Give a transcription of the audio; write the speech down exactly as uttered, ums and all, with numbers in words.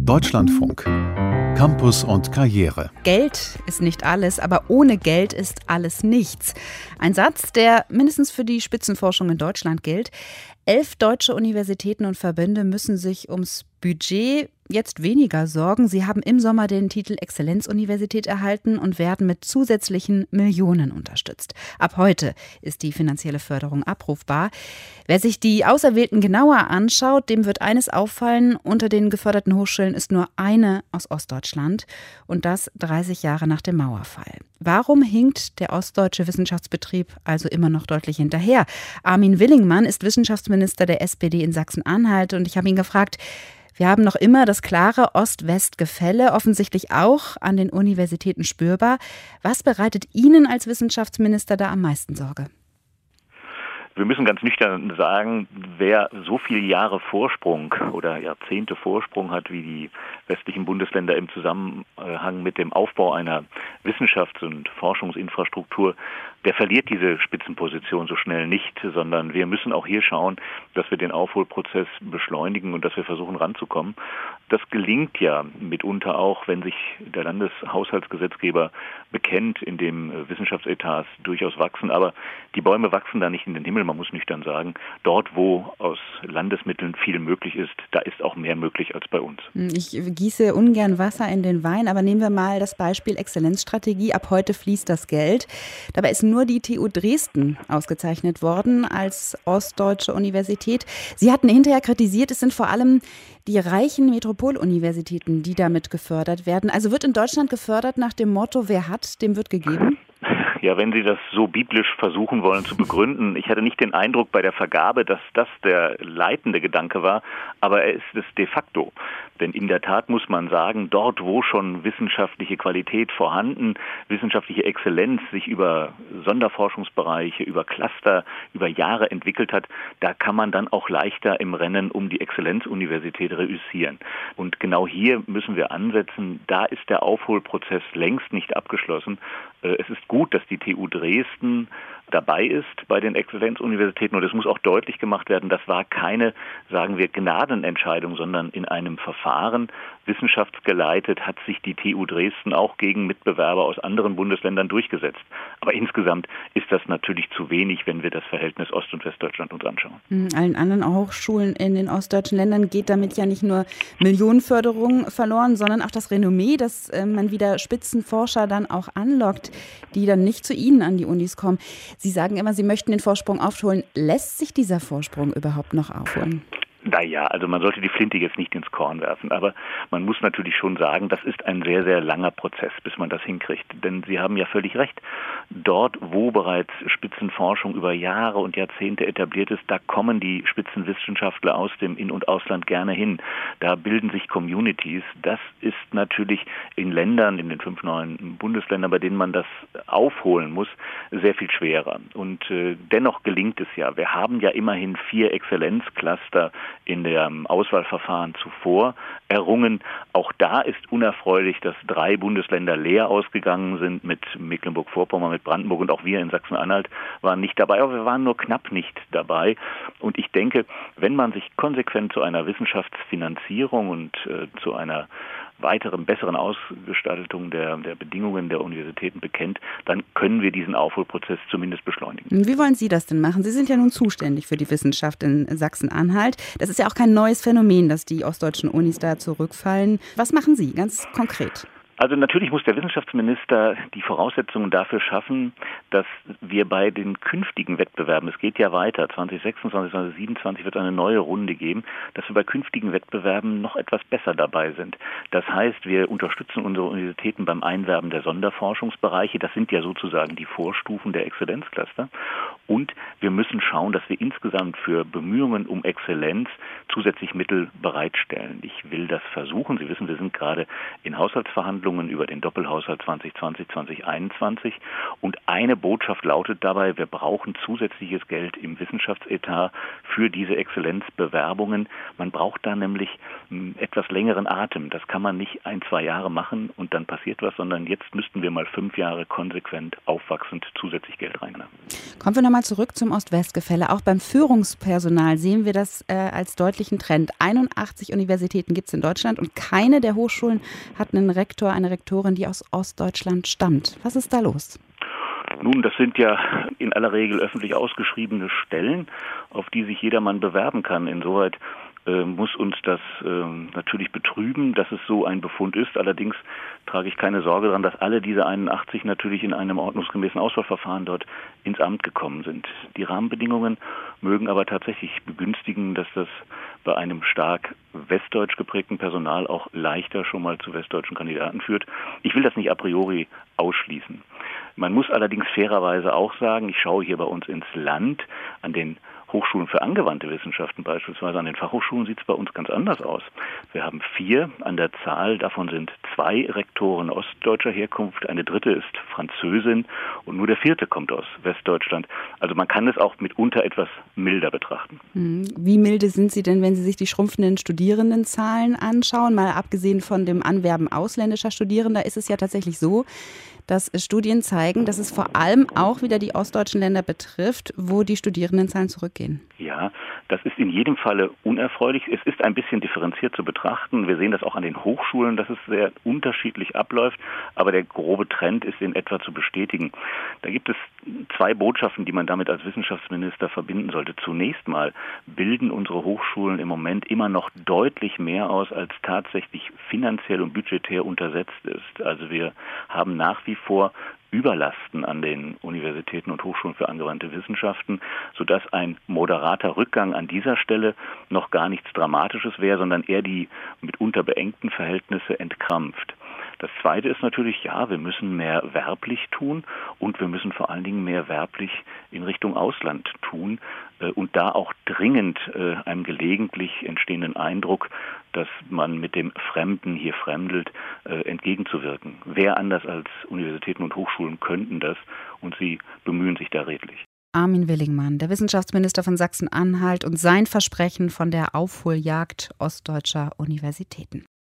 Deutschlandfunk. Campus und Karriere. Geld ist nicht alles, aber ohne Geld ist alles nichts. Ein Satz, der mindestens für die Spitzenforschung in Deutschland gilt. Elf deutsche Universitäten und Verbände müssen sich ums Budget jetzt weniger sorgen. Sie haben im Sommer den Titel Exzellenzuniversität erhalten und werden mit zusätzlichen Millionen unterstützt. Ab heute ist die finanzielle Förderung abrufbar. Wer sich die Auserwählten genauer anschaut, dem wird eines auffallen: Unter den geförderten Hochschulen ist nur eine aus Ostdeutschland, und das dreißig Jahre nach dem Mauerfall. Warum hinkt der ostdeutsche Wissenschaftsbetrieb also immer noch deutlich hinterher? Armin Willingmann ist Wissenschaftsminister der S P D in Sachsen-Anhalt, und ich habe ihn gefragt: Wir haben noch immer das klare Ost-West-Gefälle, offensichtlich auch an den Universitäten spürbar. Was bereitet Ihnen als Wissenschaftsminister da am meisten Sorge? Wir müssen ganz nüchtern sagen, wer so viele Jahre Vorsprung oder Jahrzehnte Vorsprung hat wie die westlichen Bundesländer im Zusammenhang mit dem Aufbau einer Wissenschafts- und Forschungsinfrastruktur, der verliert diese Spitzenposition so schnell nicht, sondern wir müssen auch hier schauen, dass wir den Aufholprozess beschleunigen und dass wir versuchen ranzukommen. Das gelingt ja mitunter auch, wenn sich der Landeshaushaltsgesetzgeber bekennt, indem Wissenschaftsetats durchaus wachsen. Aber die Bäume wachsen da nicht in den Himmel, man muss nüchtern sagen. Dort, wo aus Landesmitteln viel möglich ist, da ist auch mehr möglich als bei uns. Ich gieße ungern Wasser in den Wein, aber nehmen wir mal das Beispiel Exzellenzstrategie. Ab heute fließt das Geld. Dabei ist nur die T U Dresden ausgezeichnet worden als ostdeutsche Universität. Sie hatten hinterher kritisiert, es sind vor allem die reichen Metropoluniversitäten, die damit gefördert werden. Also wird in Deutschland gefördert nach dem Motto: Wer hat, dem wird gegeben? Ja, wenn Sie das so biblisch versuchen wollen zu begründen. Ich hatte nicht den Eindruck bei der Vergabe, dass das der leitende Gedanke war, aber er ist es de facto. Denn in der Tat muss man sagen, dort, wo schon wissenschaftliche Qualität vorhanden, wissenschaftliche Exzellenz sich über Sonderforschungsbereiche, über Cluster, über Jahre entwickelt hat, da kann man dann auch leichter im Rennen um die Exzellenzuniversität reüssieren. Und genau hier müssen wir ansetzen. Da ist der Aufholprozess längst nicht abgeschlossen. Es ist gut, dass die T U Dresden dabei ist bei den Exzellenzuniversitäten, und es muss auch deutlich gemacht werden, das war keine, sagen wir, Gnadenentscheidung, sondern in einem Verfahren, wissenschaftsgeleitet, hat sich die T U Dresden auch gegen Mitbewerber aus anderen Bundesländern durchgesetzt. Aber insgesamt ist das natürlich zu wenig, wenn wir das Verhältnis Ost- und Westdeutschland uns anschauen. Allen anderen Hochschulen in den ostdeutschen Ländern geht damit ja nicht nur Millionenförderung verloren, sondern auch das Renommee, dass äh, man wieder Spitzenforscher dann auch anlockt, die dann nicht zu Ihnen an die Unis kommen. Sie sagen immer, Sie möchten den Vorsprung aufholen. Lässt sich dieser Vorsprung überhaupt noch aufholen? Naja, also man sollte die Flinte jetzt nicht ins Korn werfen, aber man muss natürlich schon sagen, das ist ein sehr, sehr langer Prozess, bis man das hinkriegt. Denn Sie haben ja völlig recht, dort, wo bereits Spitzenforschung über Jahre und Jahrzehnte etabliert ist, da kommen die Spitzenwissenschaftler aus dem In- und Ausland gerne hin. Da bilden sich Communities. Das ist natürlich in Ländern, in den fünf neuen Bundesländern, bei denen man das aufholen muss, sehr viel schwerer. Und äh, dennoch gelingt es ja. Wir haben ja immerhin vier Exzellenzcluster in dem Auswahlverfahren zuvor errungen. Auch da ist unerfreulich, dass drei Bundesländer leer ausgegangen sind, mit Mecklenburg-Vorpommern, mit Brandenburg, und auch wir in Sachsen-Anhalt waren nicht dabei, aber wir waren nur knapp nicht dabei. Und ich denke, wenn man sich konsequent zu einer Wissenschaftsfinanzierung und äh, zu einer weiteren, besseren Ausgestaltung der, der Bedingungen der Universitäten bekennt, dann können wir diesen Aufholprozess zumindest beschleunigen. Wie wollen Sie das denn machen? Sie sind ja nun zuständig für die Wissenschaft in Sachsen-Anhalt. Das ist ja auch kein neues Phänomen, dass die ostdeutschen Unis da zurückfallen. Was machen Sie ganz konkret? Also natürlich muss der Wissenschaftsminister die Voraussetzungen dafür schaffen, dass wir bei den künftigen Wettbewerben, es geht ja weiter, zwanzig sechsundzwanzig, zwanzig siebenundzwanzig wird es eine neue Runde geben, dass wir bei künftigen Wettbewerben noch etwas besser dabei sind. Das heißt, wir unterstützen unsere Universitäten beim Einwerben der Sonderforschungsbereiche, das sind ja sozusagen die Vorstufen der Exzellenzcluster, und wir müssen schauen, dass wir insgesamt für Bemühungen um Exzellenz zusätzlich Mittel bereitstellen. Ich will das versuchen. Sie wissen, wir sind gerade in Haushaltsverhandlungen Verhandlungen über den Doppelhaushalt zwanzig zwanzig, zwanzig einundzwanzig. Und eine Botschaft lautet dabei, wir brauchen zusätzliches Geld im Wissenschaftsetat für diese Exzellenzbewerbungen. Man braucht da nämlich einen etwas längeren Atem. Das kann man nicht ein, zwei Jahre machen und dann passiert was, sondern jetzt müssten wir mal fünf Jahre konsequent aufwachsend zusätzlich Geld reinnehmen. Kommen wir nochmal zurück zum Ost-West-Gefälle. Auch beim Führungspersonal sehen wir das äh, als deutlichen Trend. einundachtzig Universitäten gibt es in Deutschland und keine der Hochschulen hat einen Rektor, eine Rektorin, die aus Ostdeutschland stammt. Was ist da los? Nun, das sind ja in aller Regel öffentlich ausgeschriebene Stellen, auf die sich jedermann bewerben kann. Insoweit äh, muss uns das äh, natürlich betrüben, dass es so ein Befund ist. Allerdings trage ich keine Sorge daran, dass alle diese einundachtzig natürlich in einem ordnungsgemäßen Auswahlverfahren dort ins Amt gekommen sind. Die Rahmenbedingungen mögen aber tatsächlich begünstigen, dass das bei einem stark westdeutsch geprägten Personal auch leichter schon mal zu westdeutschen Kandidaten führt. Ich will das nicht a priori ausschließen. Man muss allerdings fairerweise auch sagen, ich schaue hier bei uns ins Land, an den Hochschulen für angewandte Wissenschaften beispielsweise, an den Fachhochschulen sieht es bei uns ganz anders aus. Wir haben vier an der Zahl, davon sind zwei Rektoren ostdeutscher Herkunft, eine dritte ist Französin und nur der vierte kommt aus Westdeutschland. Also man kann es auch mitunter etwas milder betrachten. Wie milde sind Sie denn, wenn Sie sich die schrumpfenden Studierendenzahlen anschauen? Mal abgesehen von dem Anwerben ausländischer Studierender ist es ja tatsächlich so, dass Studien zeigen, dass es vor allem auch wieder die ostdeutschen Länder betrifft, wo die Studierendenzahlen zurückgehen. Ja, das ist in jedem Falle unerfreulich. Es ist ein bisschen differenziert zu betrachten. Wir sehen das auch an den Hochschulen, dass es sehr unterschiedlich abläuft, aber der grobe Trend ist in etwa zu bestätigen. Da gibt es zwei Botschaften, die man damit als Wissenschaftsminister verbinden sollte. Zunächst mal bilden unsere Hochschulen im Moment immer noch deutlich mehr aus, als tatsächlich finanziell und budgetär untersetzt ist. Also wir haben nach wie vor Überlasten an den Universitäten und Hochschulen für angewandte Wissenschaften, sodass ein moderater Rückgang an dieser Stelle noch gar nichts Dramatisches wäre, sondern eher die mitunter beengten Verhältnisse entkrampft. Das Zweite ist natürlich, ja, wir müssen mehr werblich tun und wir müssen vor allen Dingen mehr werblich in Richtung Ausland tun äh, und da auch dringend äh, einem gelegentlich entstehenden Eindruck, dass man mit dem Fremden hier fremdelt, äh, entgegenzuwirken. Wer anders als Universitäten und Hochschulen könnten das und sie bemühen sich da redlich. Armin Willingmann, der Wissenschaftsminister von Sachsen-Anhalt und sein Versprechen von der Aufholjagd ostdeutscher Universitäten.